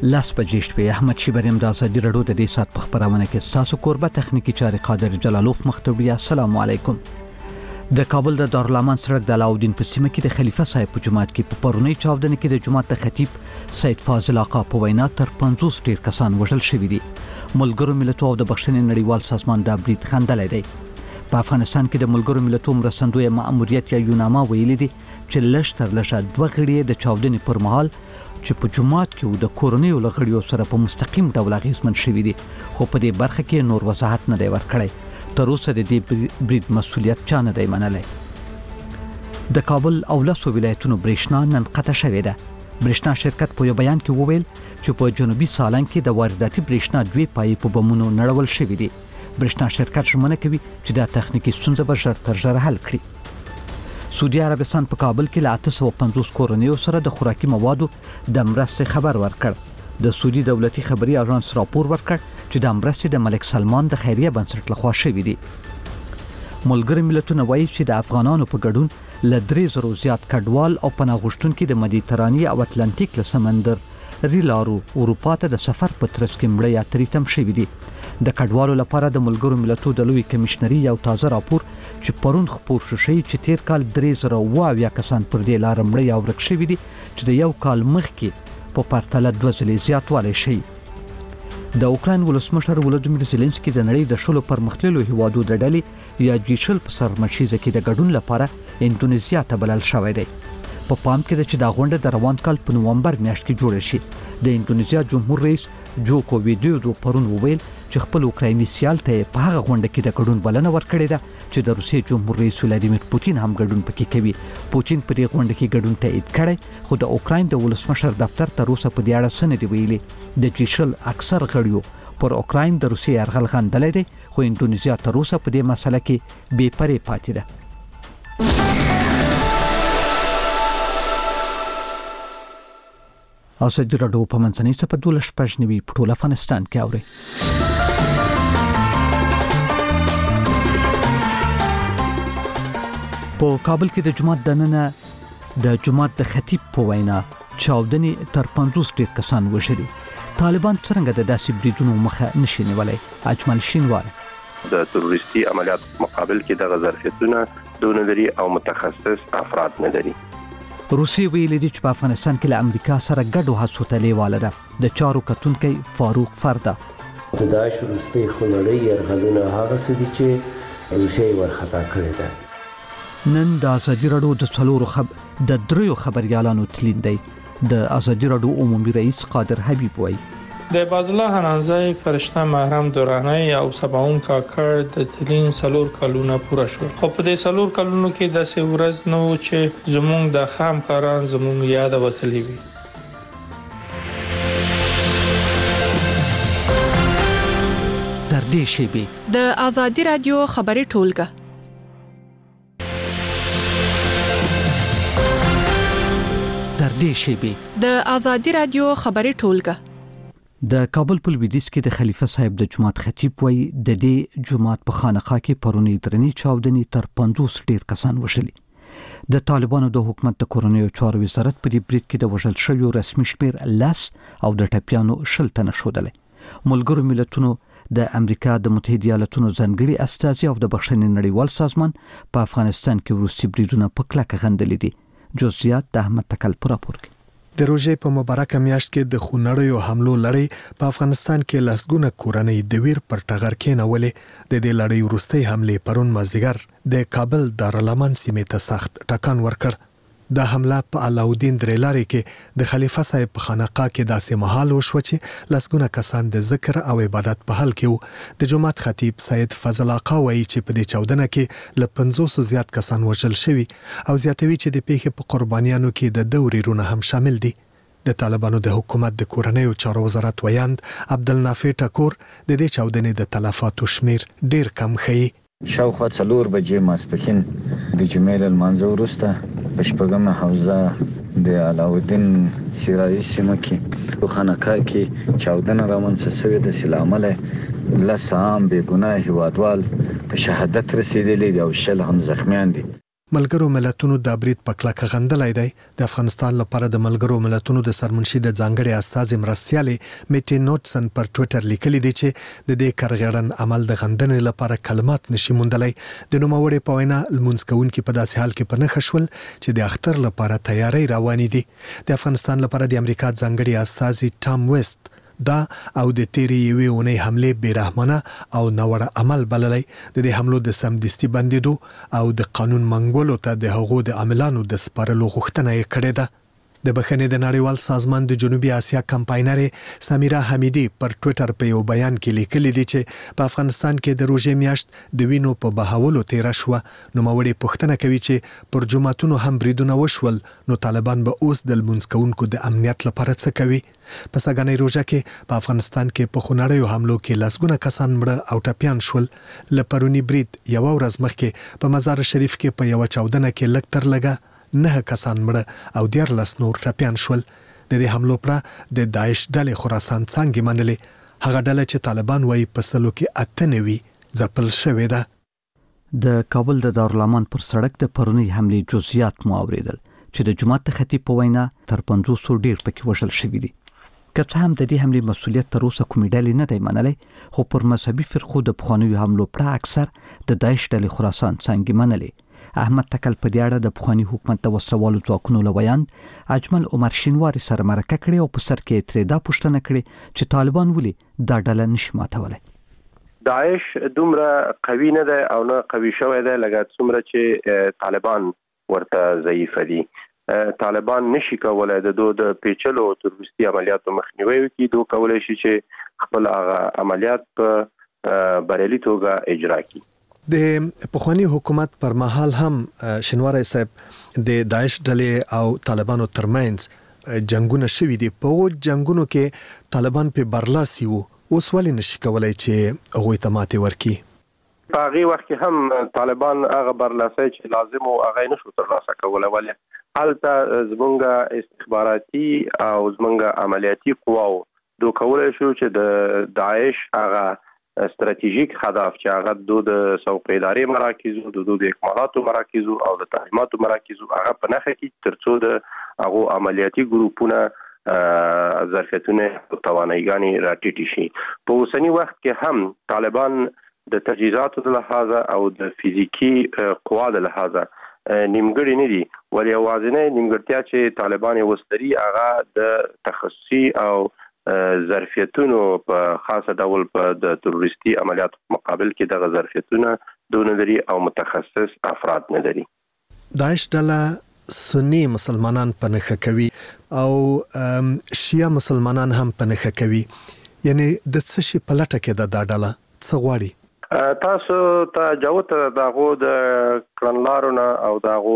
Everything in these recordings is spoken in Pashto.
لاس بجې شپې احمد شیبریم د ازادي رادیو د دې سات په خبرونه کې تاسو کوربه تخنیکی چاري قادر جلالوف مختوبی. السلام علیکم. د کابل د دارالامان سړک د علاودین په سیمه کې د خلیفہ صاحب په جماعت کې په پرونی چاودنه کې د جماعت د خطیب سید فاضل آقا په وینا تر 50 ډیر کسان وژل شوي دي. ملګرو ملتونو د بخښنې نړیوال سازمان د برید خندلې دی. په افغانستان کې د ملګرو ملتونو مرستندوی مأموریت یا یوناما ویلي دي چې لشتر لشه دوه غړي د چاودنې پر مهال چې په جماعت کې د کورنیو لغړیو سره په مستقیم ډول اغیزمن شوي دي، خو په دې برخه کې نور وضاحت نه دی ورکړی. تر اوسه د دې برید مسؤلیت چا نه دی منلی. د کابل او لسو ولایتونو برېښنا نن قطع شوې ده. برېښنا شرکت په یو بیان کې وویل چې په جنوبي سالنګ کې د وارداتي برېښنا 2 پایې په بمونو نړول شوي دي. برېښنا شرکت ژمنه کوي چې دا تخنیکی ستونزه به ژر تر ژره حل کړي. سعودي عربستان په کابل کې له 850 کورنیو سره د خوراکي موادو د مرستې خبر ورکړ. د سعودي دولتي خبري اژانس راپور ورکړ چې د مرستې د ملک سلمان د خیریه بنسټ لخوا شوې دي. ملګري ملتونه وایي چې د افغانانو په ګډون له 3000 زیات کډوال او پناه غوښتونکي د مدیترانې او اتلانتیک له سمندر ریلارو اروپا ته د سفر په ترڅ کې مړه یا تریتم شوي دي. د کډوالو لپاره د ملګرو ملتونو د لوی کمشنري یو تازه راپور چې پرون خپور شوی چې تیر کال 3000 کسان پر دې لار مړه یا ورک شوي دي چې د یو کال مخکې په پرتله 2 ځلې زیاتوالی شي. د اوکراین ولسمشر ولودیمیر زيلنسکي د نړۍ د شلو پرمختللو هیوادو د ډلې یا جیشل په سرمشیزه کې د ګډون لپاره انډونیزیا ته بلل شوی دی. په پام کې ده چې دا غونډه د روان کال په نومبر میاشت کې جوړه شي. د انډونیزیا جمهور رئیس جوکو ویډیودو پرون وویل چې خپل اوکرایني سیال ته په هغه غونډه کې د ګډون بلنه ورکړې ده چې د روسیې جمهور رئیس ولادیمیر پوتین هم ګډون پکې کوي. پوتین په دې غونډه کې ګډون تایید کړی، خو د اوکراین د ولسمشر دفتر تر اوسه په دې اړه څه نه دی ویلي. د جیشل اکثر غړیو پر اوکراین د روسیې یرغل غندلی دی، خو انډونیزیا تر اوسه په دې مسله کې بې پرې پاتې ده. ازادي رادیو په منځنۍ څپه 12 په ټول افغانستان کې اوري. په کابل کې د جماعت د جماعت د خطیب په وینا چاودنې تر 50 ډیر کسان وژلي. طالبان څنګه د داسې بریدونو مخه نشي نیولای؟ اجمل شینوار د تروریستي عملیات مقابل کې د ظرفیتونه دونه لري او متخصص افراد نه لري. روسیې ویلي دي چې په افغانستان کې له امریکا سره ګډو هڅو ته لیواله ده. د چارو کتونکی فاروق فردا د داعش وروستي خونړۍ یرغلونه هغه څه دي چې روسیې ورخطا کړی ده. نن د ازادي رادیو د دریو خبريالانو تلین دی. د ازادي رادیو عمومي رئیس قادر حبیب وایي د عباد الله حنانزای فرشته محرم دورانی او سباون کاکړ د تلین سلور کلونه پوره شو، خو په دې سلور کلونو کې د سورز نو چې زموږ د خام کاران زموږ یاد وتلی وي. تر دې شی د ازادي رادیو خبري ټولګه د ازادي رادیو خبري ټولګه د کابل په لویدیځ کې د خلیفہ صاحب د جماعت خطیب وایي د دې جماعت په خانقاه کې پرونی درنې چاودنې تر 50 ډیر کسان وژلي. د طالبانو د حکومت د کورنیو چارو وزارت په دې برید کې د وژل شویو رسمي شمیر 10 او د ټپیانو 60 تنه شودل. ملګرو ملتونو د امریکا د متحده ایالاتونو ځانګړي استازي او د بخښنې نړیوال سازمان په افغانستان کې وروستي بریدونه په کلکه غندلي دي. جزئیات د احمد تکل پر راپور کې. د روژې په مبارکه میاشت کې د خونړیو حملو لړۍ په افغانستان کې لسګونه کورنۍ د ویر پر ټغر کېنولې. د دې لړۍ وروستۍ حملې پرون مازدیګر د کابل دارالامان سیمې ته سخت ټکان ورکړ. د حمله په علاودین درلاري کې د خلیفہ صاحب په خانقاه کې داسې محل وشو چې لسګونه کسان د ذکر او عبادت په حال کې د جماعت خطیب سید فضل آقا وایي چې په دې چاودنه کې له 500 زیات کسان وژل شوي او زیاتوي چې د پیښې په قربانیانو کې د دوري رونه هم شامل دي. د طالبانو د حکومت د کورنیو چارو وزارت ویاند عبدالنافع ټکور د دې چاودنې د تلفاتو شمیر ډیر کم ښیي. شاوخوا 4 بجې ماسپښین د جمعې لمانځه وروسته په شپږمه حوزه د علاودین سیرایي سیمه کې په خانقاه کې چاودنه رامنځته شوې ده چې له امله 10 عام بې ګناه هیوادوال په شهادت رسېدلي دي او 60 هم زخمیان دي. ملګرو ملتونو د برید په کلکه غندلای دی. د افغانستان لپاره د ملګرو ملتونو د سرمنشي د ځانګړي استازي مرستيالې میټي نوټسن پر ټوئیټر لیکلي دي چې د دې کارغړن عمل د غندنې لپاره کلمات نشي موندلای. د نوموړي په وینا لمونځ کوونکي په داسې حال کې په نخښ شول چې د اختر لپاره تیاری روانې دي. د افغانستان لپاره د امریکا ځانګړي استازي ټام ویست دا او د تیری یوې اونۍ حمله بیرحمانه او ناوړه عمل بللی. د دې حملو د سمدستي بندیدو او د قانون منګولو ته د هغو د عاملانو د سپارلو غوښتنه یې کړې ده. د بخښنې د نړیوال سازمان د جنوبي اسیا کمپاینرې سمیرا حمیدی پر ټوئیټر په یو بیان کې لیکلي دي چې په افغانستان کې د روژې میاشت د وینو په بهولو تیر شو. نوموړي پوښتنه کوي چې پر جماعتونو هم بریدونه وشول نو طالبان به اوس د لمونځ کوونکو د امنیت لپاره څه کوي؟ په سګنې روژه کې په افغانستان کې په خونړیو حملو کې لسګونه کسان مړه او ټپيان شول. لپرونی برید یو ورځ مخکې په مزار شریف کې په یو چاودنه کې لږ تر لږه 9 کسان مړه او 14 نور ټپيان شول. د دې حملو پر د داعش ډلې خراسان څنګه منلې. هغه ډله چې طالبان وایي په سلو کې 98 ځپل شوې ده. د کابل د دارالامان پر سړک د پرونی حملې جزئیات مو اوریدل چې د جماعت خطیب په وینا تر 500 ډیر پکې وژل شوی دي. که څه هم د دې حملې مسؤلیت تر اوسه کومې ډلې نه دی منلی، خو پر مذهبي فرقو د پخوانیو حملو پر اکثر د داعش ډلې خراسان څنګه منلې. احمد تکل په دې اړه د پخوانی حکومت د وسوالو ځواکونو لویان اجمل عمر شینواری سره مرکه کړې او په سر کې ترې دا پوښتنه کړې چې طالبان ولې دا ډله نشي ماتولی. داعش دومره قوي نه ده او نه قوي شوی ده لکه څومره چې طالبان ورته ضعیف دي. طالبان نشي کولای د پیچلو تروریستي عملیاتو مخنیوي وکړي. دوی کولای شي چې خپل عملیات په بریالي توګه اجرا کړي. د پخوانی حکومت پر مهال هم شینواری صاحب د داعش ډلې او طالبانو ترمنځ جنگونه شوي دي. په جنگونو کې طالبان په برلاسي وو. اوس ولې نشي کولای چې هغه ته ماتې ورکړي؟ په هغه وخت کې هم طالبان هغه برلاسي چې لازم او هغه نشو ترلاسه کولای. ولې حالته زمونږ استخباراتي او زمونږ عملیاتي قواو دوی کولای شو چې د داعش هغه استراتیژیک هدف چې هغه د سوق ادارې مراکز او د اکمالاتو مراکز او د تعلیماتو مراکز هغه په نخښه کې ترڅو د هغه عملیاتي ګروپونه ظرفیتونه او توانایګانې راټیټ شي. په اوسنی وخت کې هم طالبان د تجهیزاتو د لحاظه او د فزیکی قوا د لحاظه نیمګړي نه دي. ولې اوازنه نیمګړتیا چې طالبان وستري هغه د تخصصي او ظرفیتونو په خاصه ډول په د تروریستي عملیاتو مقابل کې د ظرفیتونو دونه لري او متخصص افراد نه لري. داعش ډله سنی مسلمانان په نخښه کوي او شیعه مسلمانان هم په نخښه کوي. یعنی د څه شي په لټه کې د ډله څه غواړي؟ تاسو ته جوت دغه د کړنلارونه او دغه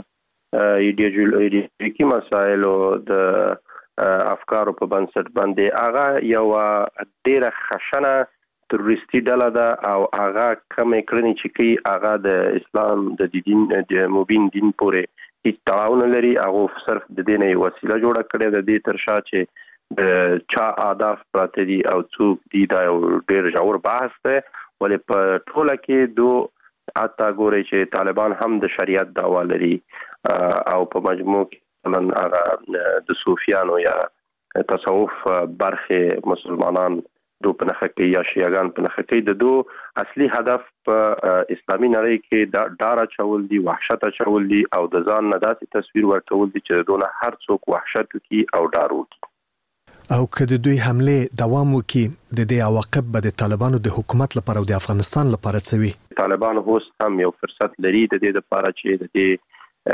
د ایډیولوژیکي مسایلو د افکارو په بنسټ باندې هغه یو ډیره خشنه تروریستي ډله ده او هغه کمې کړنې چې کوي هغه د اسلام د دین د مبین دین پورې هیڅ تړاو نه لري. هغه صرف د دې نه وسیله جوړه کړې ده د ترشا چې د چا اهداف پراته دي او څوک دي دا ډیر ژور بحث ده. ولې په ټوله کې دوه اته ګوري چې طالبان هم د شریعت دعوا لري او په مجموع کې من هغه د صوفیانو یا تصوف برخه مسلمانان دو په نخښه کې یا شیعاګان په نخښه کې د دو اصلي هدف په اسلامي نړۍ کې ډار اچول دي، وحشت اچول دي او د ځان نه داسې تصویر ورکول دي چې دونه هر څوک وحشت وکړي او ډار وکړي. او که د دوی حمله دوام وکړي د دې عواقب به د طالبانو د حکومت لپاره او د افغانستان لپاره څه وي؟ طالبان اوس هم یو فرصت لري د دې لپاره چې د دې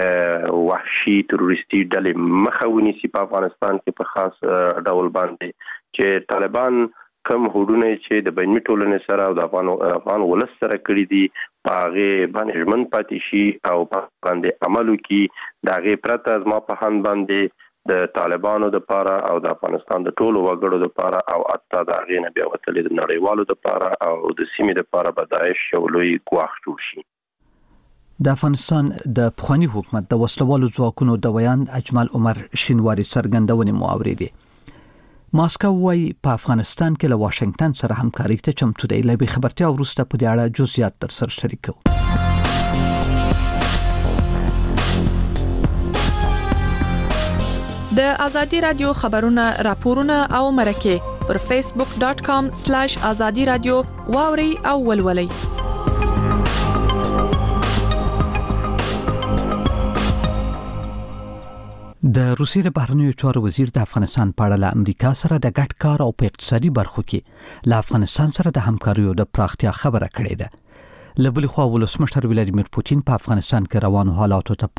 وحشي تروریستي ډلې مخه ونیسي په افغانستان کې په خاص ډول باندې چې طالبان کم هوډونه چې د بیني ټولنې سره او د افغان ولس سره کړی دي په هغه باندې ژمن پاتې شي او باندې عمل وکړي. د هغه پرته زما په هند باندې د طالبانو د لپاره او د افغانستان د ټولو وګړو د لپاره او حتی د هغه نه بیا وتلې د نړیوالو د لپاره او د سیمې د لپاره به داعش یو لوی ګواښ جوړ شي. د افغانستان د پخوانی حکومت د وسلوالو ځواکونو د ویان اجمل عمر شینواری څرګندونې مو اوریدې. ماسکو وايي په افغانستان کې له واشنگټن سره همکاري ته چمتو دی. له خبرتیا وروسته په دې اړه جزئیات تر سره شریکو. د ازادي رادیو خبرونه راپورونه او مرکه پر facebook.com/azadi radio واوري او ولولي. د روسیې د بهرنیو چارو وزیر د افغانستان په اړه له امریکا سره د ګډ کار او په اقتصادي برخو کې له افغانستان سره د همکاریو د پراختیا خبره کړې ده. لبل خو ولسمشر ولادیمیر پوتین په افغانستان کې روانو حالاتو ته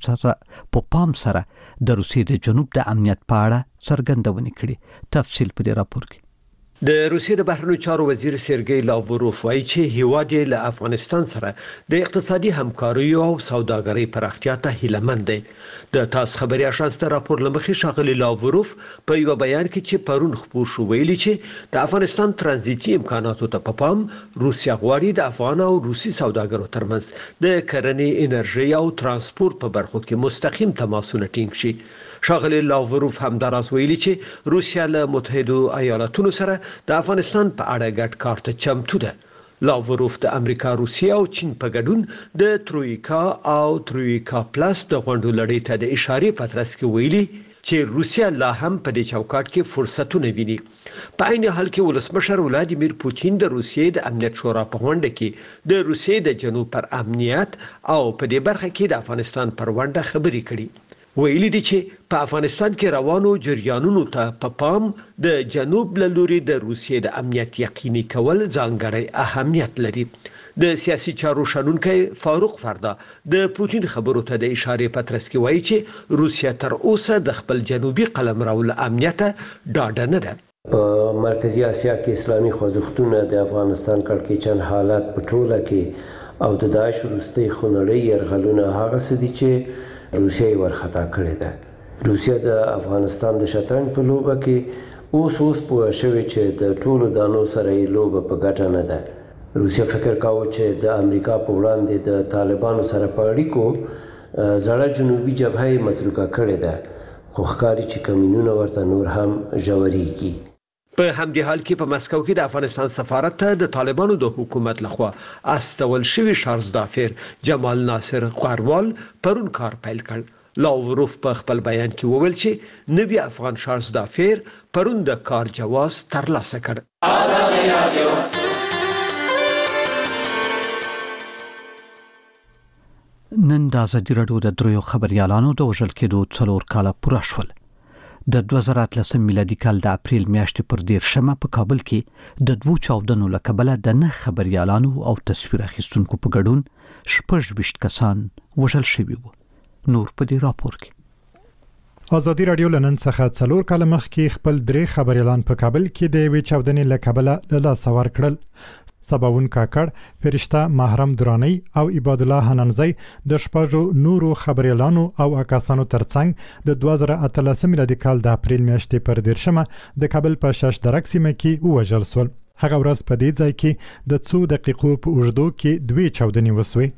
په پام سره د روسیې د جنوب د امنیت په اړه څرګندونه کړې. تفصیل په دې راپور کې. د روسیې د بهرنیو چارو وزیر سرګی لاوروف وايي چې هیواد یې له افغانستان سره د اقتصادي همکاریو او سوداګرۍ پراختیا ته هیلهمند دی. د تاس خبري اژانس د راپور لمخې شاغلي لاوروف په یو بیان کې چې پرون خبر شو ویلي چې د افغانستان ترانزیتي امکاناتو ته په پام روسیا غواړي د افغان او روسي سوداګرو ترمنځ د کرنې، انرژي او ترانسپورت په برخو کې مستقیم تماسونه ټینګ شي. شاغلي لاوروف هم دراز ویلي چې روسیا له متحده ایالاتونو سره د افغانستان په اړه ګډ کار ته چمتو ده. لاوروف د امریکا، روسیا او چین په ګډون د ترویکا او ترویکا پلاس د غونډو لړۍ ته د اشارې په ترڅ کې ویلي چې روسیا لا هم په دې چوکاټ کې فرصتونه ویني. په عین حال کې ولسمشر ولادیمیر پوتین د روسیې د امنیت شورا په غونډه کې د روسیې د جنوب پر امنیت او په دې برخه کې د افغانستان پر وړاندې خبرې کړې. ویلي دي چې په افغانستان کې روانو جریانونو ته په پام د جنوب له لوري د روسیې د امنیت یقیني کول ځانګړی اهمیت لري. د سیاسي چارو شنونکي فاروق فردا د پوتین خبرو ته د اشارې په ترڅ کې وایي چې روسیا تر اوسه د خپل جنوبي قلمرو له امنیت ډاډه نه ده. په مرکزی اسیا کې اسلامي خوځښتونه د افغانستان کړکېچن حالات په ټوله کې او د داعش وروستي خونړۍ یرغلونه هغه څه دي چې روسیا ورخطا کړې ده. روسیا د افغانستان د شطرنج په لوبه کې اوس پوه شوې چې د ټولو دانو سره یې لوبه په ګټه نه ده. روسیا فکر کاوه چې د امریکا په وړاندې د طالبانو سره په اړیکو زړه جنوبي جبهه متروکه کړې ده، خو ښکاري چې کمینونه ورته نور هم ژورېږي. په همدې حال کې په مسکو کې د افغانستان سفارت ته د طالبانو د حکومت لخوا استول شوی شارزدافر جمال ناصر غروال پرون کار پیل کړ. لاوروف په خپل بیان کې وویل چې نوی افغان شارزدافر پرون د کار جواز ترلاسه کړ. آزادي رادیو نن د ازادي رادیو د دریو خبريالانو د وژل کېدو 4 کاله پوره شول. د 2013 میلادي کال د اپریل میاشتې پر 10 په کابل کې د 2 چاودنو له کبله د 9 خبريالانو او تصویر اخیستونکو په ګډون 26 کسان وژل شوي وو. نور په دې راپور کې. ازادي رادیو لنن څخه 4 کال مخکې خپل 3 خبريالان په کابل کې د وی چاودنې له کبله له لاس ور کړل. سباون کاکړ، فرشته محرم درانی او عباد الله حنانزی د شپږو نورو خبريالانو او اکاسانو ترڅنګ د 2013 میلادي کال د اپریل میاشتې پر 10 د کابل په شش درک سیمه کې وژل شول. هغه ورځ په دې ځای کې د 2 دقیقو په اوږدو کې 2 چاودنې وسوې.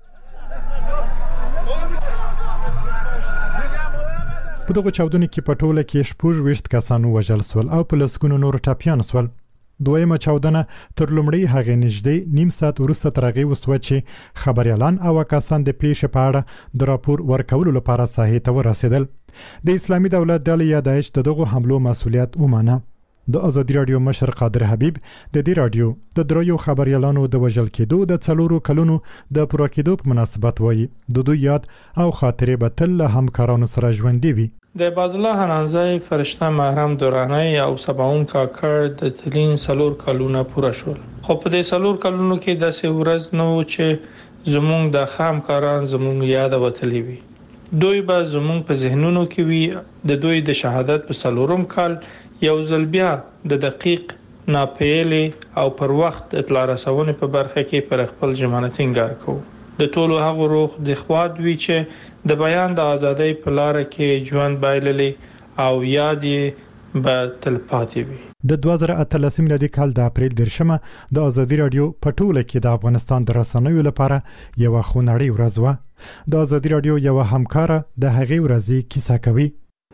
په دغه چاودنې کې په ټوله کې 26 کسان وژل شول او په لسګونو نور ټاپیان شول. دویمه چاودنه تر لومړی هغه نږدې نیم ساعت وروسته ترغه وسوه چې خبريالان او کسان د پیښې په اړه د راپور ورکولو لپاره ساحې ته ورسېدل. د اسلامي دولت ډلې یا داعش دغه حملو مسؤلیت ومانه. د ازادي رادیو مشر قادر حبیب د دې رادیو د دریو خبريالانو د وژل کېدو د 4 کلونو د پوره کېدو په مناسبت وایي د دوی یاد او خاطرې به تل همکارانو سره ژوندۍ وي. د عباد الله حنانزی، فرشته محرم درانی او سباون کاکړ د تلین 4 کلونه پوره شول. خو په دې 4 کلونو کې داسې ورځ نه و چې زموږ د همکاران زموږ یاد وتلی وي. دوی به زموږ په ذهنونو کې وي. د دوی د شهادت په 4م کال یو ځل بیا د دقیق، ناپېلې او پر وخت اطلاع رسونې په برخه کې پر خپل ضمانت ټینګار کوو. د ټولو هغو روح د خواد وی چې د بیان د ازادۍ په لار کې ژوند بایللې او یاد یې به تلپاتې وي. د 2013 میلادي کال د اپریل 10 د ازادي رادیو په ټوله کې د افغانستان د رسنیو لپاره یو خونړۍ ورځ و. د ازادي رادیو یو همکار د هغې ورځې کیسه کوي.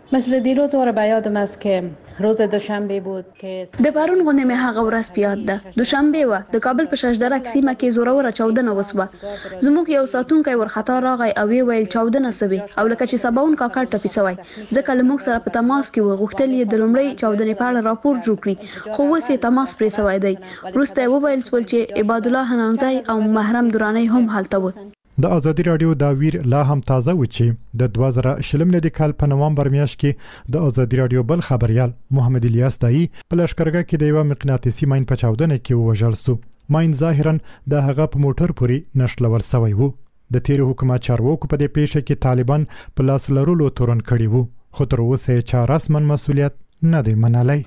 مثل دیروز و را یادم است که روز دوشنبه بود که د پرون غونډه مې هغه ورځ په یاد ده. دوشنبه و د کابل په ششدره سیمه کې زوروره چاودنه وسوه. زموږ یو ساتونکی ورخطا راغی او ویل چاودنه سوي او لکه چې سباون کاکړ ټپي سوی. ځکه له موږ سره په تماس کې و غوښتل یې د لومړی چاودنې په اړه راپور جوړ کړي خو اوس یې تماس پرې سوی دی. وروسته یې وویل چې عباد الله حنانزی او محرم درانی هم هلته و. د ازادي رادیو دا ویر لا هم تازه و چې د 2020 لدی کال په نومبر میاشت کې د ازادي رادیو بل خبريال محمد الیاس دای په لشکرګه کې د یو مقناطیسي ماین په چاودنه کې وژل سو. ماین ظاهرا د هغه په موټر پوري نشلول سوی وو. د تیر حکومت چارواکو په دې پیښه کې طالبان په لاس لرلو تورن کړي وو خو تر اوسه چا رسمن مسولیت نه دی منلای.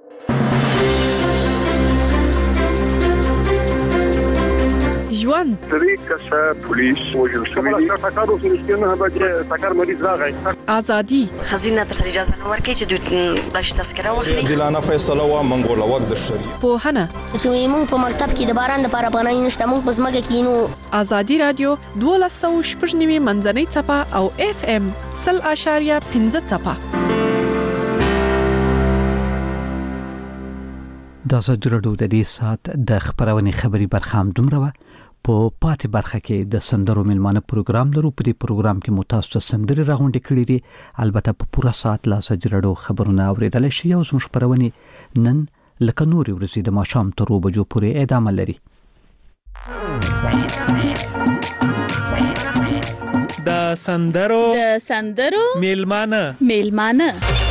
ژوند طریقه پولیس وجل شوی تاکارو سنشتنه به تاکار مریض راغی ازادي خزینه تر اجازه نه ورکړي چې دوی باش تذکره واخلي. دلانه فیصله و منګول وخت د شری په هنه چې موږ په مکتب کې د باران لپاره پناه نشته موږ په ځمکه کې نو. ازادي رادیو 12.9 منځنۍ چپه او FM 0.5 چپه. د ازادي رادیو د دې سات د خبرونې خبري برخه هم دومره په پاتې برخه کې د سندرو ملمانه پروګرام لرو. په دې پروګرام کې متاسو سندري راغونډې کړې دي. البته په پوره سات لا ازادي رادیو خبرونه اوریدل شي او زموږ خبرونه نن لکه نوري ورځې د ماښام تر 2 بجو پورې ادامه لري. د سندرو ملمانه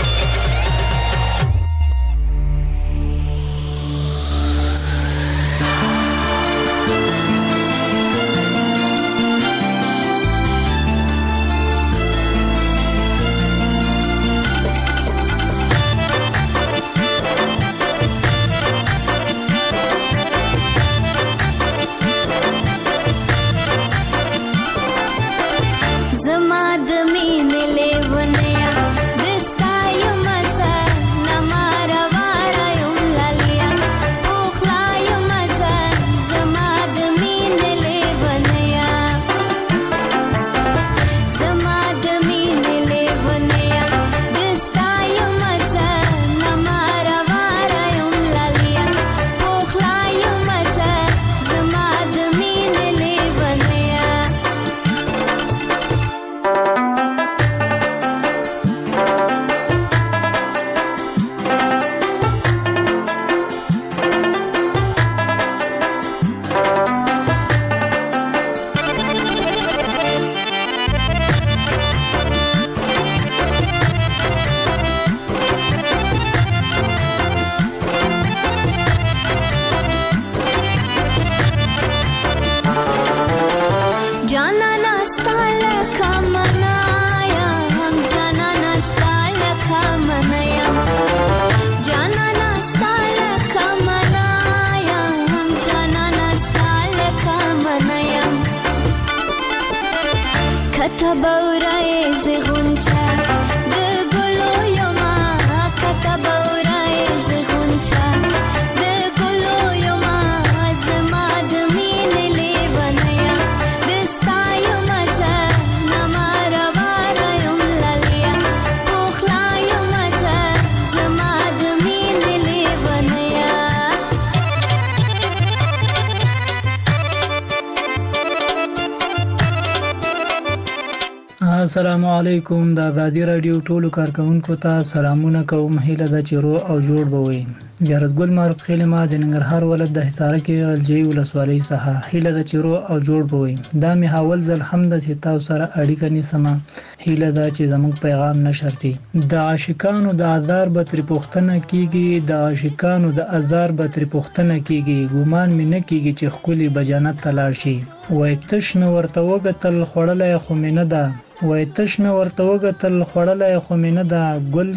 السلام علیکم. د ازادي رادیو ټولو کارکونکو ته سلامونه کوم. هیله ده چې روغ او جوړ به وي. یارتګل معروف خیل ما د ننګرهار ولایت د حصار کې الجی ولسوالۍ څخه هیله ده چې روغ او جوړ به وي. دا می حاول ځل هم د تاسو سره اړیکه نیسم. هیله ده چې زموږ پیغام نشرتي. د عاشقانو د آزار به تر پښتنه کیږي، د عاشقانو د آزار به تر پښتنه کیږي. ګومان مې نه کیږي چې خولي بجانت تلاړ شي. وای تش نو ورته وګتل خړلې خو مې نه ده، وای تش نو ورته وګتل خړلې خو مې نه ده، ګل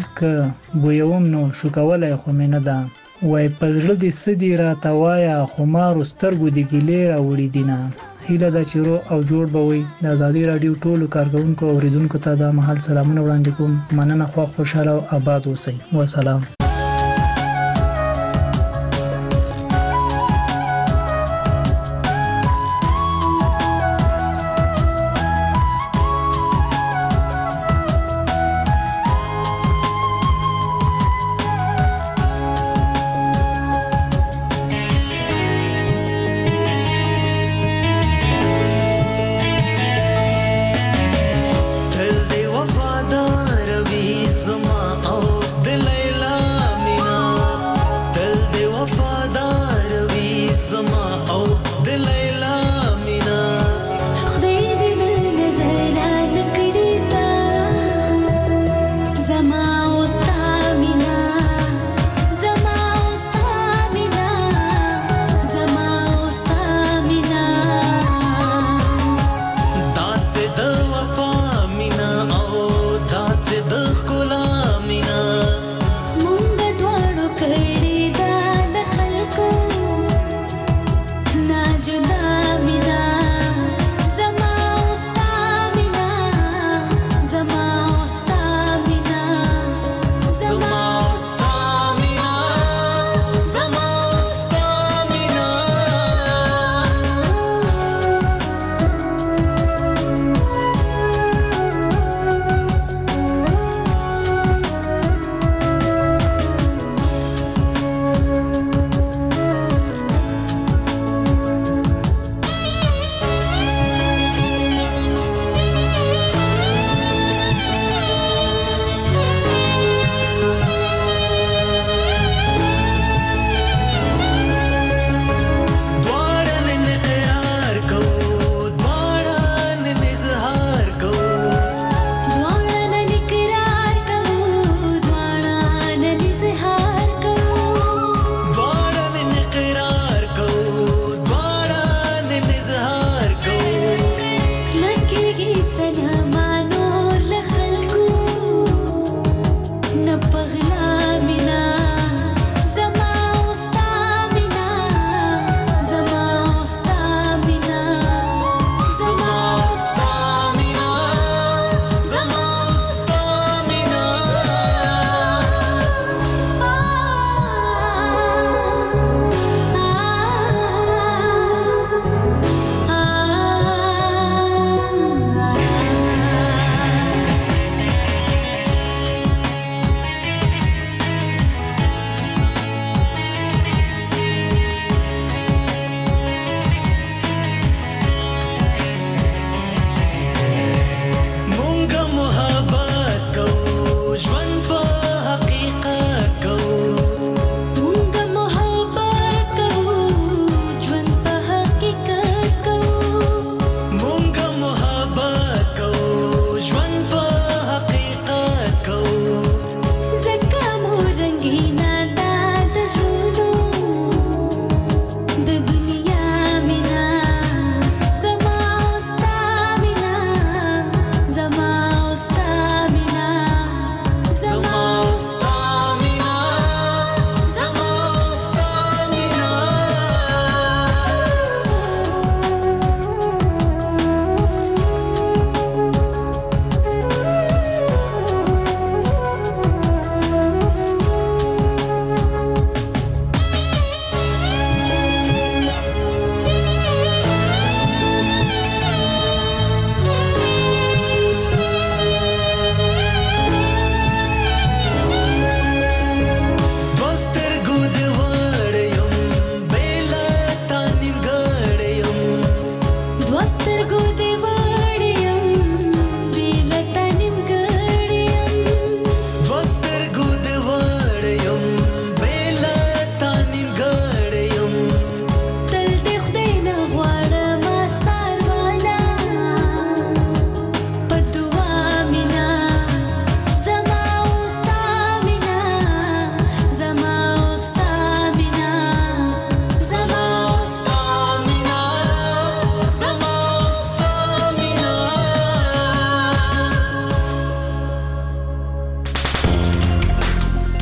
ک بویوم نو شو کولای خو مې نه ده. وای پزړه دې سدي را توایا خمار سترګو دې ګلې را وړي دینه. هیله ده چې روغ او جوړ به وي. د ازادي رادیو ټولو کارکونکو او اوریدونکو ته د محل سلامونه وړاندې کوم. مننه، خو خوشاله او آباد اوسئ. والسلام.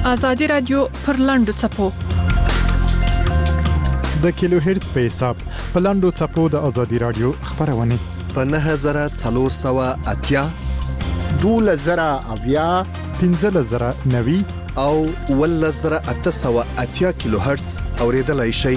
ازادي رادیو پر لاندو چپو د کیلو هرتز په حساب په لاندو چپو د ازادي رادیو خبرونه په 9480 12090 15090 او 11880 کیلو هرتز اوریدلای شئ.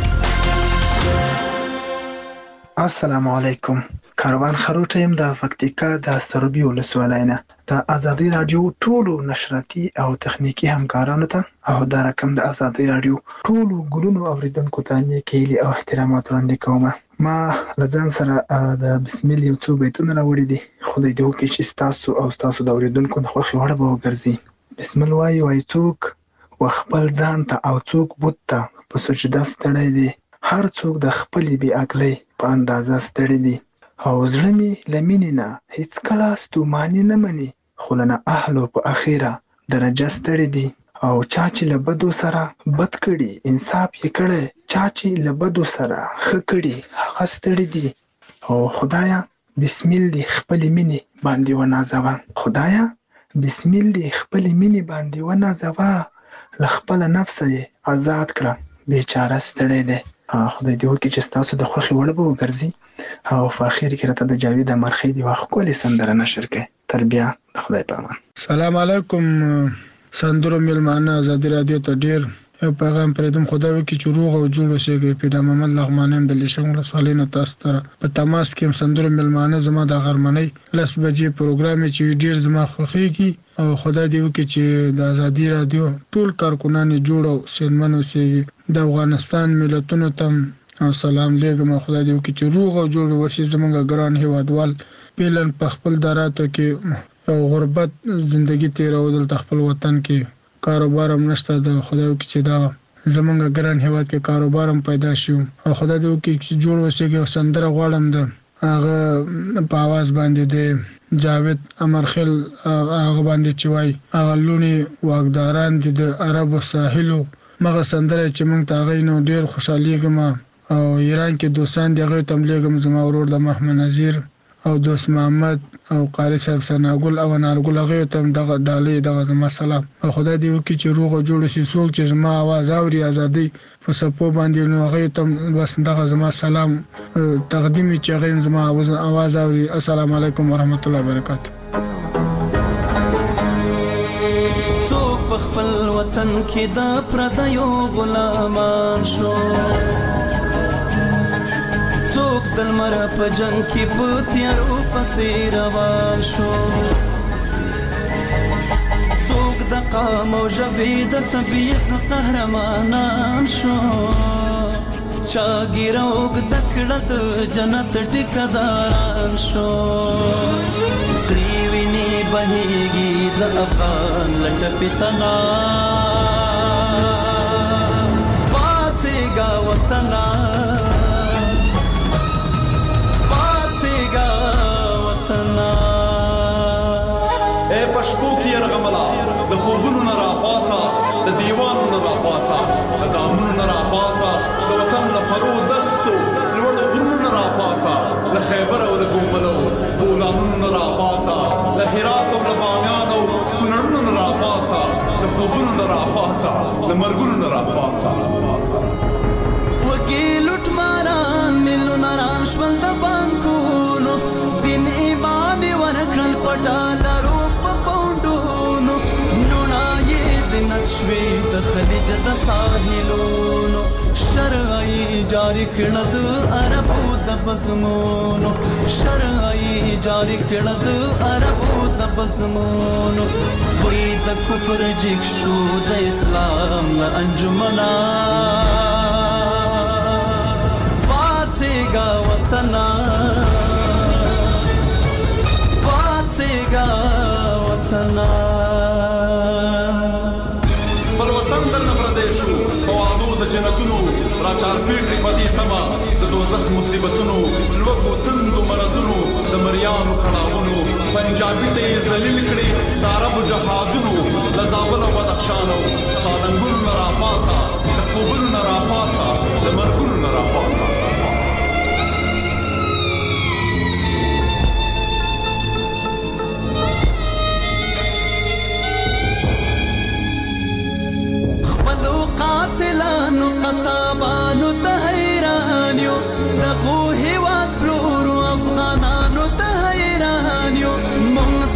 السلام علیکم. کاروان خروټیم د پکتیکا د سروبي ولسوالۍ نه د ازادي رادیو ټولو نشراتي او تخنیکی همکارانو ته او د رقم د ازادي رادیو ټولو ګلونو اوریدونکو ته نیکي او احترامات وړاندې کوم. ما لزان سره د بسم الله یو څو بیتونه راوړي دي. خدای دې وکړي چې تاسو او تاسو د اوریدونکو د خوښي وړ به وګرځي. بسم الله وای څوک وخپل ځان ته او څوک بوت ته په سجده ستړي دي. هر څوک د خپل بی عقلی په اندازه ستړي دي او زړه می لمینې نه هیڅ کله ستوماني نه مني خو لنه اهلو په اخیره درجه ستړي دي او چا چې له بدو سره بد کړي انصاف یې کړي چا چې له بدو سره ښه کړي هغه ستړي دي او خدایا بسم الله خپل مینې باندې ونازوه خدایا بسم الله خپل مینې باندې ونازوه له خپل نفس یې آزاد کړه بیچاره ستړي دی. خدای دې وکړي چې تاسو د خوښي وړ به وګرځي او په اخر کې راته د جاوید امرخی دی واخ کولې سندره نشر کړي. تربیه د خدای په امان. سلام علیکم سندرو ملمانه ازادي رادیو ته ډیر یو پیغام پرېدم. خدای وکړي چې روغ او جوړ اوسئ. پیدا محمد لغمانم د لیشنګ ولسوالۍ نه تاسو ته په تماس کې سندرو ملمانه زما د غرمنۍ 10 بجې پروګرام چې ډیر زما خوښیږي او خدای دې وکړي چې د ازادي رادیو ټول کارکونان جوړ او سیمن اوسئ. د افغانستان ملتونو ته او سلام لګم. خدای دې وکړي چې روغ او جوړ اوسئ. زمونږ ګران هیوادوال پیلن په خپل دراتو کې غربت ژوندۍ تیرول د خپل وطن کې کاروبار هم نشته. د خدای وکړي چې دا زمونږ ګران هیواد کې کاروبار هم پیدا شي او خدای دې وکړي چې جوړ اوسئ. سندره غواړم د هغه په आवाज باندې د جاوید امرخیل هغه باندې چې وای هغه لونی واغداران د عربو ساحلو مغه سندره چې مونږ ته غي نو ډیر خوشاليږم او ایران کې دوستان دی غي تملیګم زما ورور د محمد نذیر او دوست محمد او قاری صاحب سناګل او نارګل غي تم دغه ډالې دغه زما سلام او خدای دې وکړي چې روغ جوړ شي. څوک چې زما आवाज اوري ازادي په سپو باندې نو غي تم بس دغه زما سلام تقدیم چې غي زما आवाज اوري. السلام علیکم ورحمت الله وبرکاته. څوک په خپل وطن کې د پردیو غلامان شو څوک د لمر په جنگ کې په تیارو پسې روان شو څوک د قام او ژبې د طبیعت قهرمانان شو چا ګیروګ د کړه د جنت ټیکداران شو سری ویني بهيږي د افغان لټه پتنا پاتېګا وطنا پښپو کې رغملا د خوبونو نه راپاتا د دیوانو نه راپاتا د دامونو نه راپاتا د وطن له فرو دښتو لوړ غرونو نه راپاتا د خیبر او د ګوملو بولانونو نه راپاتا د هرات او د بامیان او کونړونو نه راپاتا د خوبونو نه راپاتا د مرګونو نه راپاتا وګي لټ ماران ملو ناران شول د بانکونو دین ایمان ورکړل پټالرو شوی د خلیج د ساحلونو شرعي جاری کړه د عربو د بزمونو شرعي جاری کړه د عربو د بزمونو وې د کفر جګ شو د اسلام انجمنا پاتېګا وطنا پاتېګا وطنا جنتونو راچار پیټي پدې تما د دوزخ مصیبتونو لوګو تندو مرزونو د مریانو کړهونو پنجابي ته ذلیل کړي د عرب جهادونو د زابل او بدخشان او سالنګونو نه راپاتا د خوبونو نه راپاتا د مرګونو نه راپاتا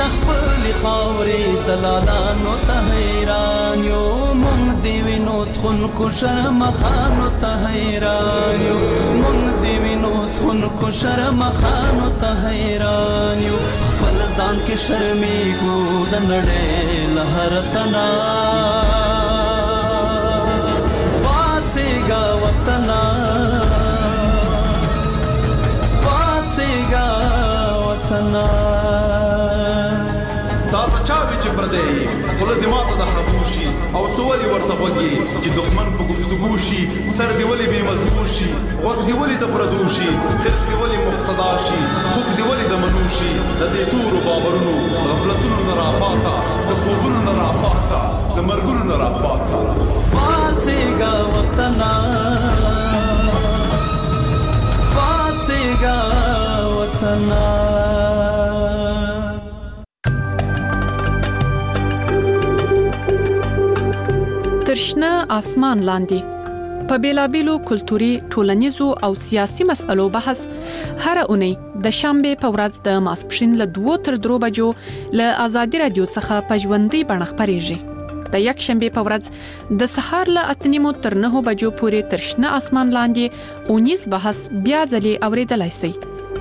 د خپل خاورې دلالانو ته حیران یو مونږ دی وینو څخونکو شرمخانو ته حیران یو مونږ دی وینو څخونکو شرمخانو ته حیران یو خپل ځان کې شرمېږو د نړۍ له هر تنا پاڅېږه وطنه تا ته چا وی چې پردې خله دې ماته د خاموشي او تو ولي ورته وږي چې دښمن په گفتگو شي سر دې ولي بے مزغو شي وخت دې ولي د پردوشي خرڅ دې ولي مقتدا شي خوب دې ولي د منوشي د دې تورو باورونو غفلتونو نه راپاڅه د خوبونو نه راپاڅه د مرګونو نه راپاڅه پاڅېږه وطنه پاڅېږه وطنه ترشنه آسمان لاندې په بیلابیلو کلتوري ټولنیزو او سیاسي مسألو بحث هر اونۍ د شنبه په ورځ د ماسپښین له 2 تر 3 بجو له آزادي رادیو څخه په ژوندۍ بڼه خپرېږي د یک شنبه په ورځ د سهار له 8 تر 9 بجو پورې ترشنه آسمان لاندې اونیز بحث بیا ځلې اوریدلای شئ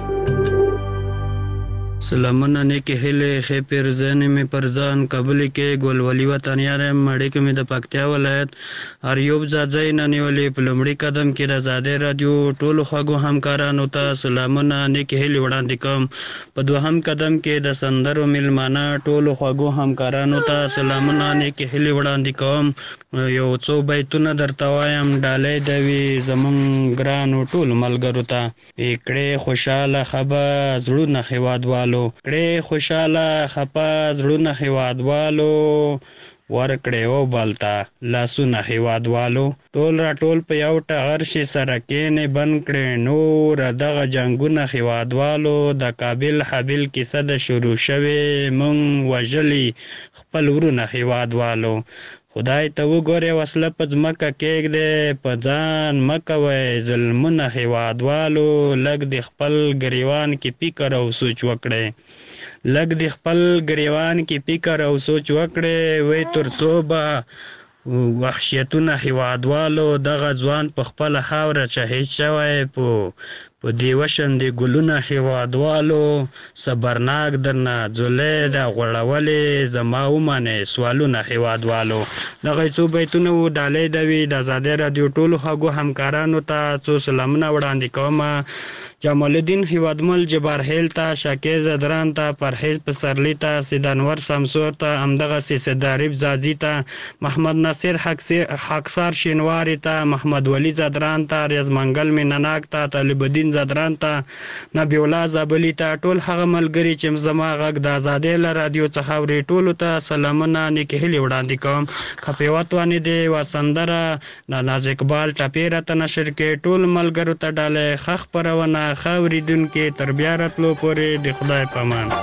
سلامونه نیکی هیله خې پیرزنه می پرزان کابل کې ګولولي وطنیار مړی کې می د پکتیا ولایت اریوب زاځای ننیولې په لومړي قدم کې د آزادي رادیو ټولو خواږو همکارانو ته سلامونه نیکی هیله وړاندې کوم په دوهم قدم کې د سندرو ملمانه ټولو خواږو همکارانو ته سلامونه نیکی هیله وړاندې کوم یو څو بیتونه درته وایم ډالۍ دوي زمون ګرانو ټولو ملګرو ته پکړې خوشاله خبر زړونه خوادوالو کړه خوشاله خپه زړونه هیوادوالو ورکړې او بالتا لاسونه هیوادوالو ټول را ټول په یو ټغر شي سره کې بن کړې نور دغه جنگونه هیوادوالو د کابل حبیل کیسه د شروع شوه مونږ وجلی خپل ورونه هیوادوالو خدای ته وګوره وسله په ځمکه کېږده په ځان مکوي ظلمونه هیوادوالو لګ د خپل ګریوان کې فکر او سوچ وکړي لګ د خپل ګریوان کې فکر او سوچ وکړي وې تر توبه وحشیتونه هیوادوالو دغه ځوان په خپل خاور شهید شوی په دیوشن دی ګلونه هیوادوالو صبرناک درنه زولې د غړولې زما ومنه سوالونه هیوادوالو دغه څو بیتونه و ډالۍ دوي د آزادي رادیو ټولو خواږو همکارانو ته څو سلامونه وړاندې کوم جمال الدین هیوادمل جبار هیل ته شاکر زدران ته پرهیز پسرلی ته سیدانور سمسور ته امدغه سیداریب زازی ته محمد ناصر حقسار شینواری ته محمد ولی زدران ته ریاض منګل مینناک ته طالب الدین زدران ته نبی الله زابلی ته ټول هغه ملګری چې زما غږ د آزادي رادیو څخه وري ټولو ته سلامونه نیکه هلي وړاندې کوم خپیواتوانه دی وسندره ناز اقبال ټاپیره ته نشر کې ټول ملګرو ته ډاله خخ پرونه خاوریدون کې تر بیا راتلو پورې د خدای پامان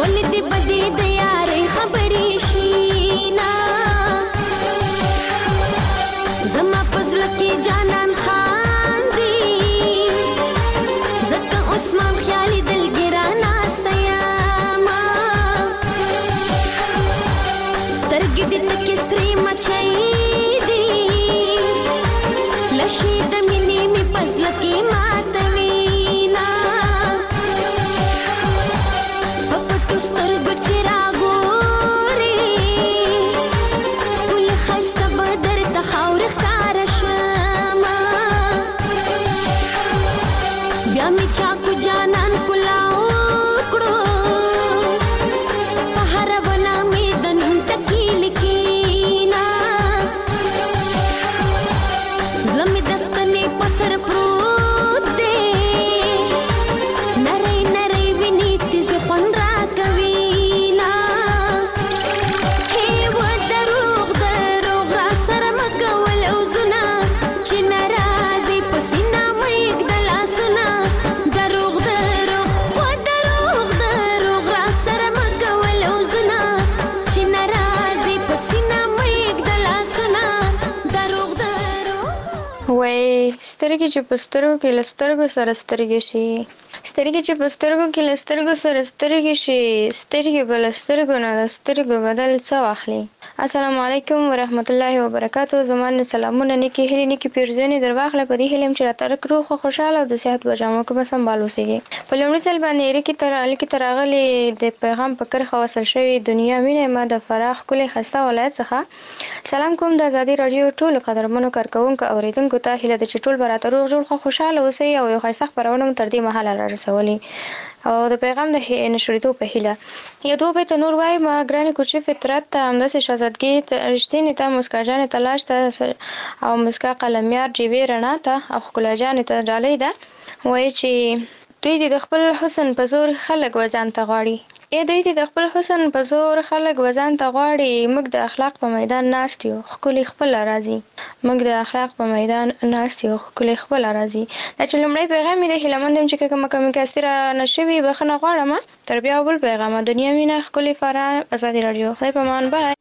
ولې دې بدې د یارۍ خبرې شینا زما په زړه کې جانان خاندي زکه عثمان خیالي دلګرا ناسته یاما سترګې دې تکې سرې مچۍ دي لشي د مینې مې په زړه کې ماتوینا په پټو سترګو چې راګورې ښکلې ښایسته به درته خاورې ښکاره شمه بیا مې چاکو جانان کلاو کړو په هره ونه مې د نوم ټکي لیکينا زړه مې د ستنې په سر پروت دی نری نری ویني تیزې خوند راکوینا هی و دروغ دروغ را سره مه کول اوزونه چې ناراضي په سینه مه ایږده لاسونه دروغ دروغ و دروغ دروغ را سره مه کول اوزونه چې ناراضي په سینه مه ایږده لاسونه دروغ دروغ وای سترګې چې په سترګو کې له سترګو سره سترګې شي سترګې چې په سترګو کې له سترګو سره سترګې شي سترګې به له سترګو نه د سترګو بدل څه واخلي السلام علیکم ورحمت الله وبرکاتو زما نه سلامونه نیکې هیلې نیکې پیرزونې در واخله په دې هیله یم چې راته روغ او خوشحاله او د صحت په جامو کې به سمبال اوسېږي په لومړي ځل باندې اړیکې ته راغلې د پیغام په کرښه وصل شوې دنیا مینه ما د فراه ښکلي ښایسته ولایت څخه سلام کوم د ازادي راډیو ټولو قدرمنو کارکوونکو اورېدونکو ته هیله ده چې ټول به راته روغ جوړ خوشحاله اوسئ او یو ښایسته خپرونه مو تر دې مهاله رارسولې او د پیغام د نشریدو په هیله یو دوه بیت نور وایم ګرانې کوچې فطرت ته همداسې شهزادګۍ ته رښتینې ته مسکا جانې ته لاش ته او مسکا قلمیار جیوې رڼا ته او ښکلا جانې ته ډالۍ ده وایي چې دوی دې د خپل حسن په زور خلک وځان ته غواړي دوی دې د خپل حسن په زور خلک وځان ته غواړي موږ د اخلاق په میدان ناست یو ښکلي خپله راځي موږ د اخلاق په میدان ناست یو ښکلي خپله راځي دا چې لومړی پیغام مې دی هیله یم چې کومه کمې رانه شوي بخښنه غواړم تر بیا بل پیغامه دنیا مینه ښکلي فراه ازادي راډیو خدای په امان بای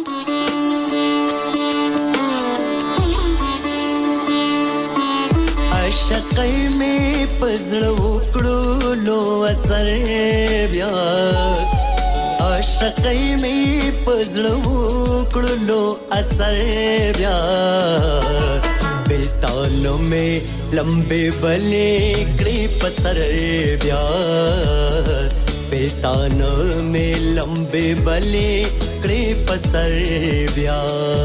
عشقای می پزړه وکړو لو اثر بیا عشقای می پزړه وکړو لو اثر بیا بلتانو می لمبه بلې کړې پسر بیا بلتانو می لمبه بلې کړې پسر بیا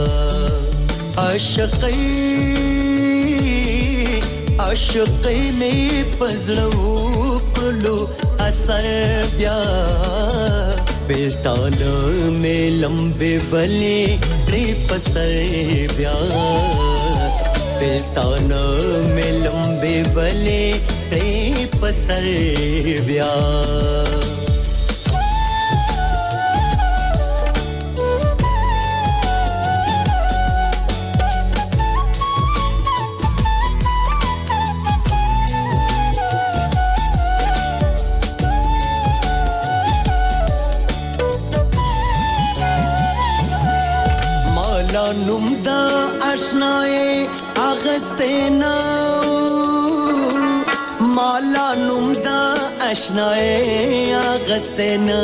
عاشقی می پزړو کړلو اثر بیا بلتانو می لمبه بلې کړې پسر بیا بلتانو می لمبه بلې کړې پسر بیا نوم دا آشنای اغستنا مالا نوم دا آشنای اغستنا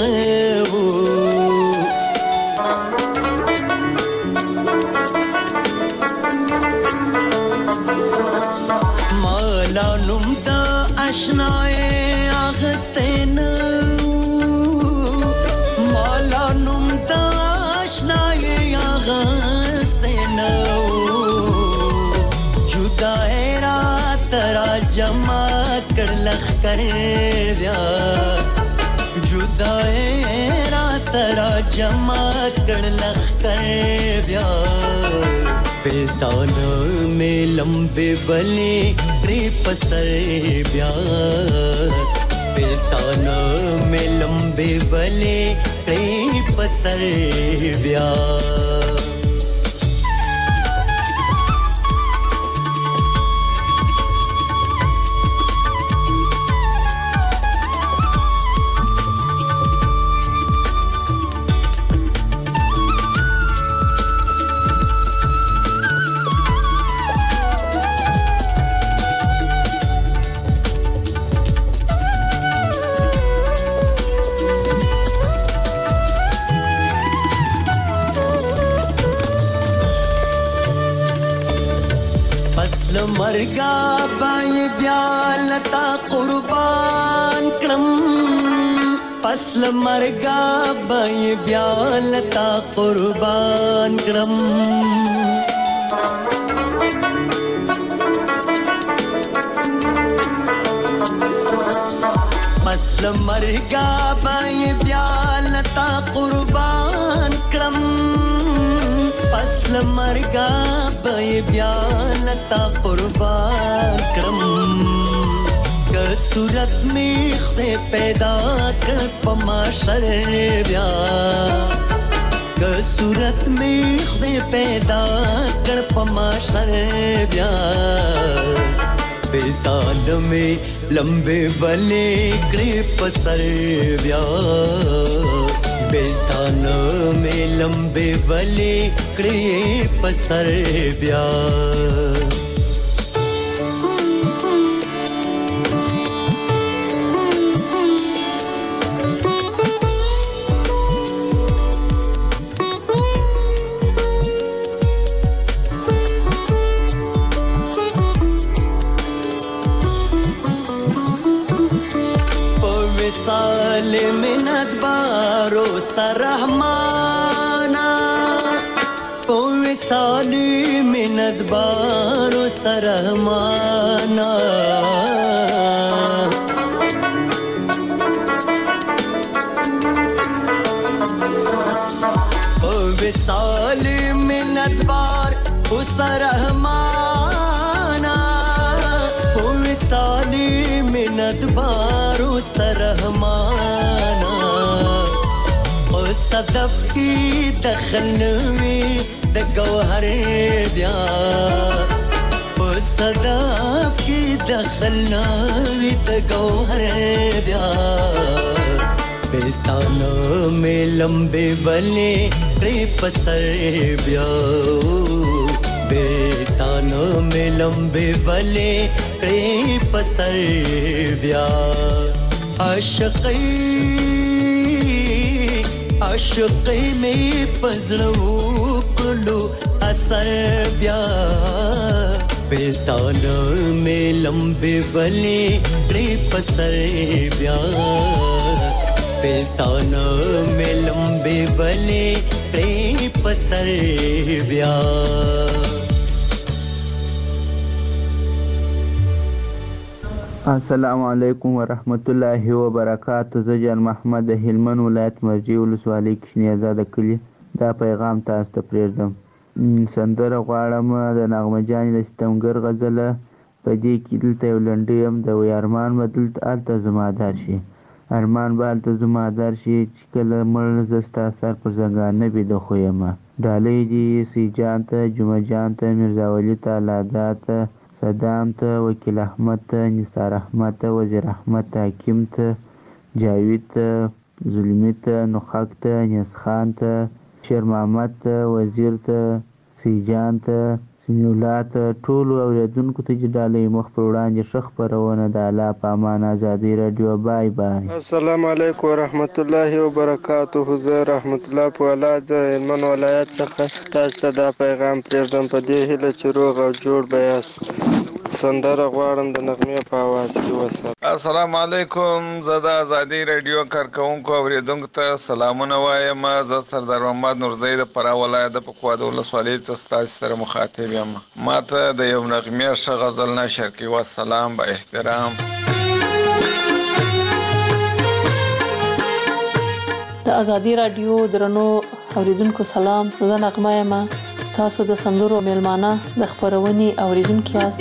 مالا نوم دا آشنای اغستنا مالا نوم دا آشنای जमा कर लखकर दिया जुदाए रातरा जमा कर लखकर दिया बेतान में लंबे बले रे पसर ब्या बेतान में लंबे बले रे पसर ब्या مرګا بای بیا لتا قربان کړم پس مرګا بای بیا لتا قربان کړم پس مرګا بای بیا لتا قربان کړم پس مرګا بای بیا لتا قربان کړم که صورت می خدای پیدا کړ په معاشر بیا که صورت می خدای پیدا کړ په معاشر بیا بیلتان میں لمبے بلے کڑے پسر بیا بیلتان میں لمبے بلے کڑے پسر بیا منت بارو سرحمانا پوی سالی منت بارو سرحمانا پوی سالی منت بارو سرحمانا پوی سالی منت بارو سرحمانا صدف کی دخل نوی د گوهر بیا صدف کی دخل نوی د گوهر بیا بیلتانو میں لمبے بلے کڑے پسر بیا بیلتانو میں لمبے بلے کڑے پسر بیا عاشقی میں پزړو کلو اثر بیا بیلتان میں لمبے بلے کڑے پسر بیا بیلتان میں لمبے بلے کڑے پسر بیا السلام علیکم ورحمت الله وبرکاته. زه جان محمد د هلمند ولایت مرجې ولسوالۍ کشنی آزاد کلی دا پیغام تاسو ته پرېږدم. سندره غواړم د نغمه جانې د ستمګر غزله په دې کې دلته یو لنډۍ هم د وی ارمان به دلته هلته زما دار شي ارمان به هلته زما دار شي چې کله مړ زه ستا سر پر زنګانه بیده خو یمه ډالۍ دي سی جان ته جمعه جان ته میرزا ولی ته لادا ته صدام ته وکیل احمد ته نثار احمد ته وزیر احمد ته حکیم ته جاوید ته ظلمی ته نخاک ته نیاز خان ته شیر محمد ته وزیر ته سیجان ته سمیولا ته ټولو اوریدونکو ته چې ډالۍ مخ پر وړاندې ښه خپرونه د الله په امان ازادي راډیو. بای بای. السلام علیکم ورحمت الله وبرکاته. زه رحمت الله پوالا د هلمند ولایت څخه تاسو ته دا پیغام پرېږدم په دې هیله چې روغ او جوړ به یاست. سندره غواړم د نغمې په اواز کې وساتم. السلام علیکم. زه د ازادي راډیو کارکونکو اوریدونکو ته سلامونه وایم. زه سردار محمد نورزی د فراه ولایت د پکوا د ولسوالۍ څخه ستاسو سره مخاطب یم. ما ته د یو نغمې ښه غزل نشر کړي. والسلام با احترام. د ازادي راډیو درنو اوریدونکو سلام. زه نغمه یم. تاسو د سندرو میلمانه د خبرونې اوریدونکو یاست.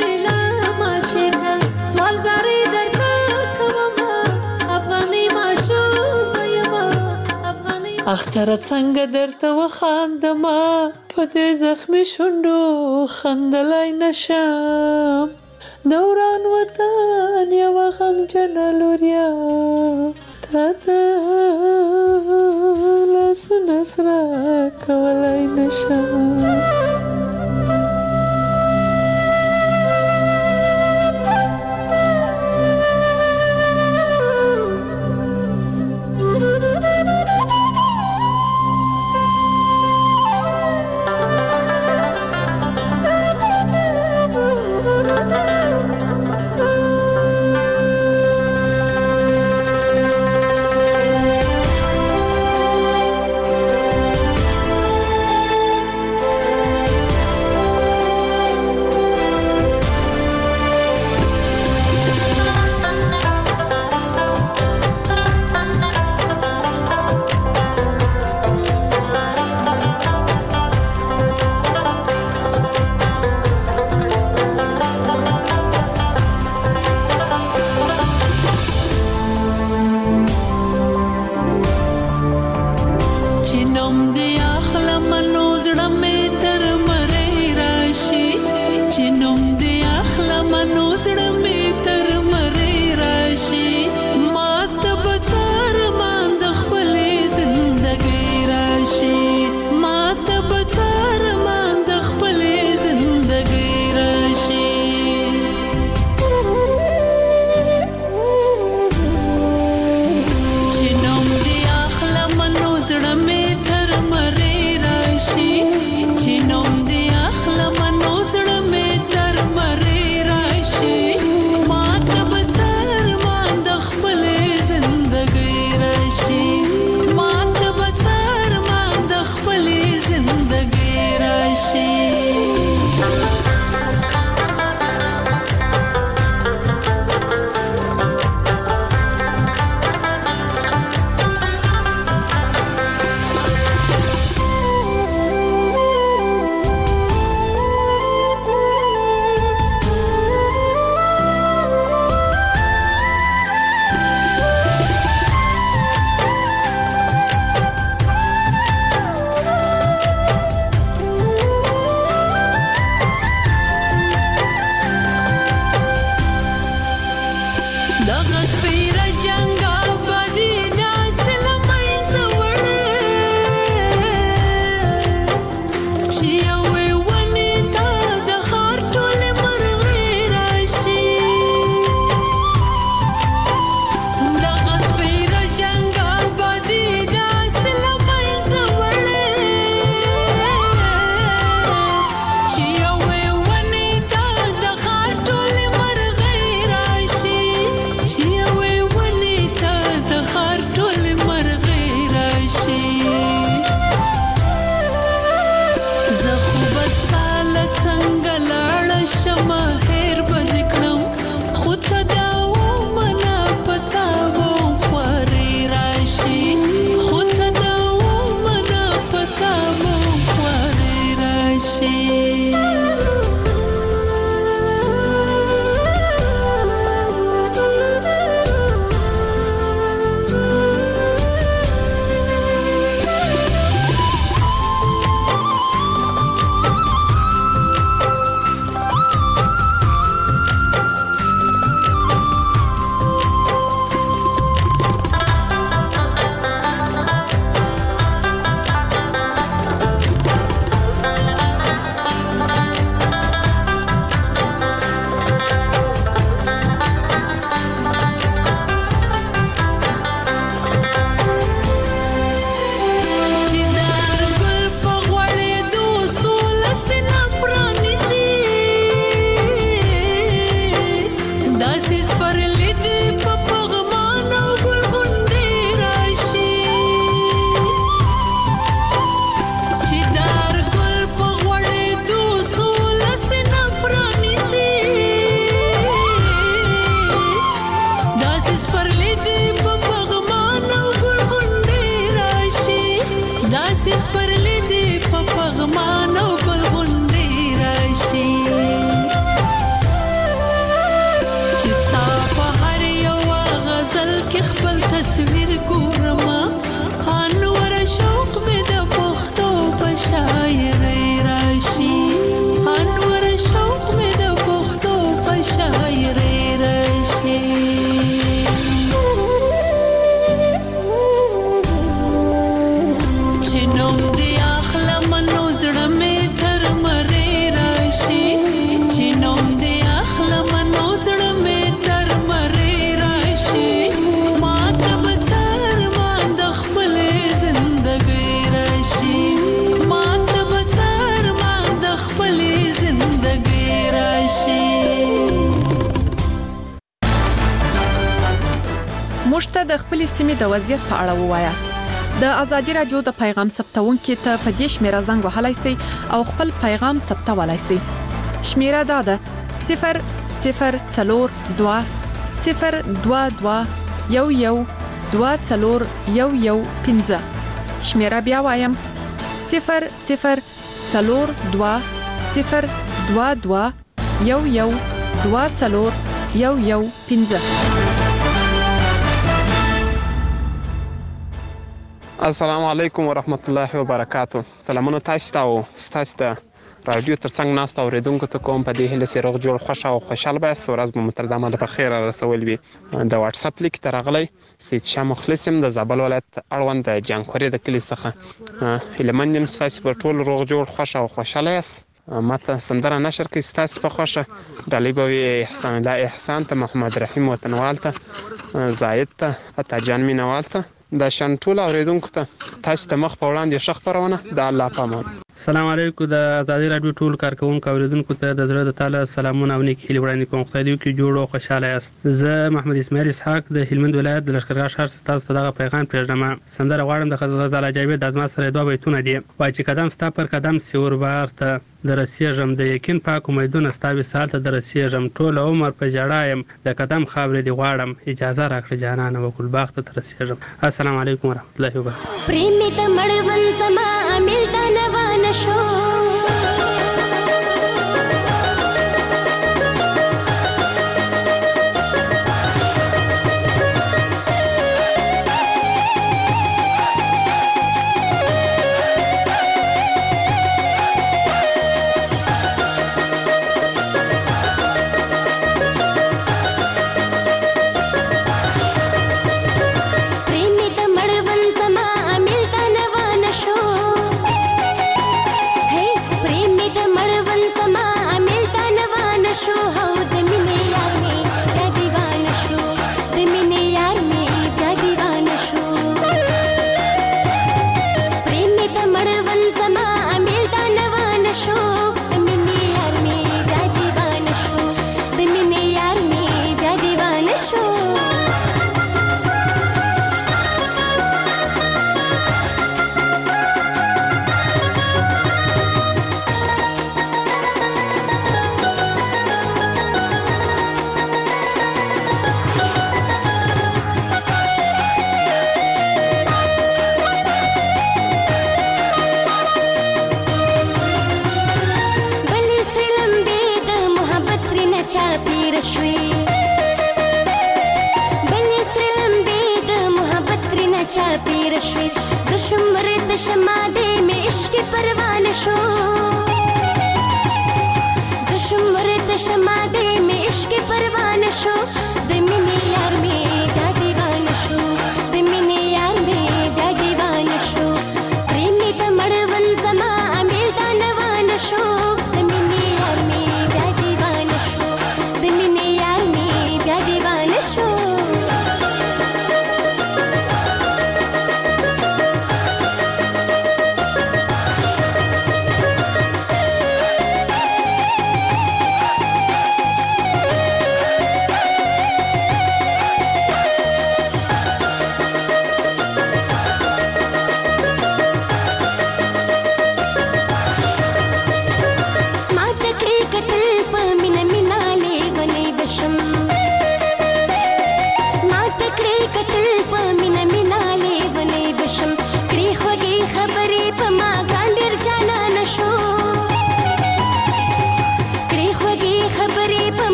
اختر څنګه درته وخاندما په دې زخمي شونډو خندلای نشم دوران وطن یو غمجن لوریا تا لاسونه سره کولای نشم. د خپل سیمې د وضعیت په اړه ووایاست د ازادي رادیو د پیغام ثبتونکو ته په دې شمیره زنګ وهلای شئ او خپل پیغام ثبتولای شئ شمیره دا ده 002 022 11 شمیره بیا وایم 002 022 11 السلام علیکم ورحمت الله وبرکاتو. سلامونه تاسو ته او تاسو ته رادیو ترڅنګ ناست اوریدونکو ته کوم په دې هله سره روغ جوړ خوشاله او خوشاله به ورځ مو متردامه د بخیر رسول وي. د واتس اپ لیک ترغلی سید شاه مخلصم د زابل ولایت اړوند د جانکوري د کلی څخه هلمندم تاسو په ټول روغ جوړ خوشاله او خوشاله یاست. ماته سندره نشر کې تاسو په خوشه ډالۍ به احسان الله احسان ته محمد رحیم وطنوال ته زاید ته اتا جان مینوال ته د شانټول اوریدونکو ته تاسو ته مخ په وړاندې شخ پرونه د الله پامان. السلام علیکم د ازادي رادیو ټول کارکونکو اوریدونکو ته د زړه د تعالی سلامونه او نیک هیلې وړاندې کوم. خدای دې کې جوړ او خوشاله یاست. زه محمد اسماعیل اسحاق د هلمند ولایت د لشکرګاه ښار څخه تاسو ته پیغام پرېږدم. سندره غواړم د غزل جاوید د ازما سره دوه بیتونه دي. وای چې قدم ستا پر قدم سیور بار ته درسیږم د یقین پاک امیدونه ستا وصال ته درسیږم ټول عمر په جړایم د قدم خبرې دی غواړم اجازه راکړه جانان او ګل باغ ته درسیږم. السلام علیکم ورحمت الله وبرکاته. پریم ته مړون سما ملتا نوان شو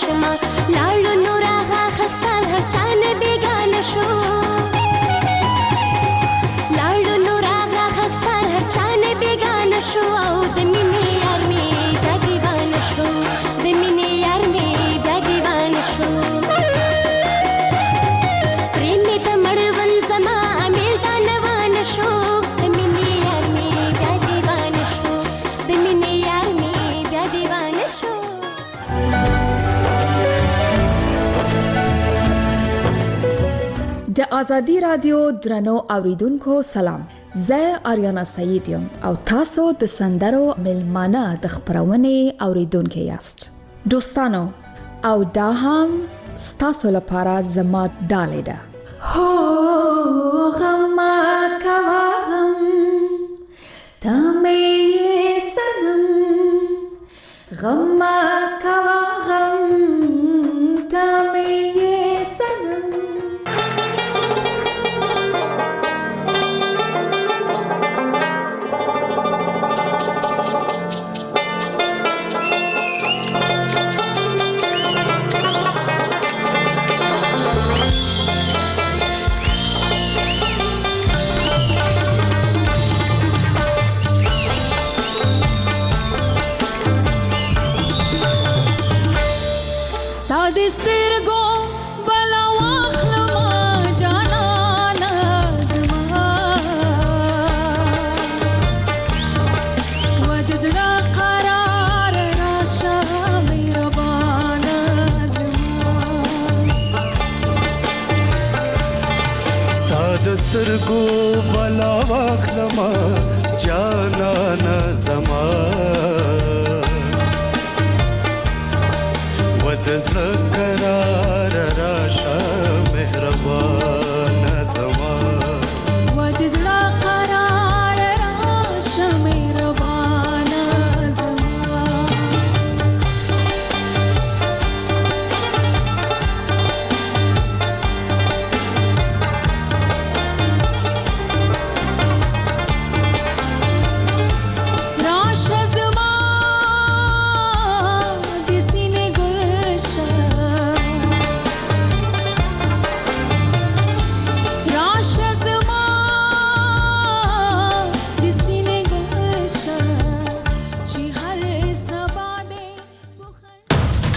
شما لاړو نور هغه خستان هر چا نه بیگانه شو لاړو نور هغه خستان هر چا نه بیگانه شو او د مینې یار می بیا دیوانه شو د مینې یار می بیا دیوانه شو پرېمې ته مړون زما امیل تا نوانه شو د مینې یار می بیا دیوانه شو د مینې یار می بیا دیوانه شو د ازادي رادیو درنو اوریدونکو سلام زه آریانا سعید یم او تاسو د سندرو ملمانه د خبرونې اوریدونکو یاست دوستانو او دا هم ستاسو لپاره زما ډالۍ ده هو غم کوا غم تمه سنم غم کوا غم تمه سنم سترګو بلا واخلما جانانا زما و د زړه قرار راشه مهربانه زما ستا د سترګو بلا واخلما جانانا زما د زړه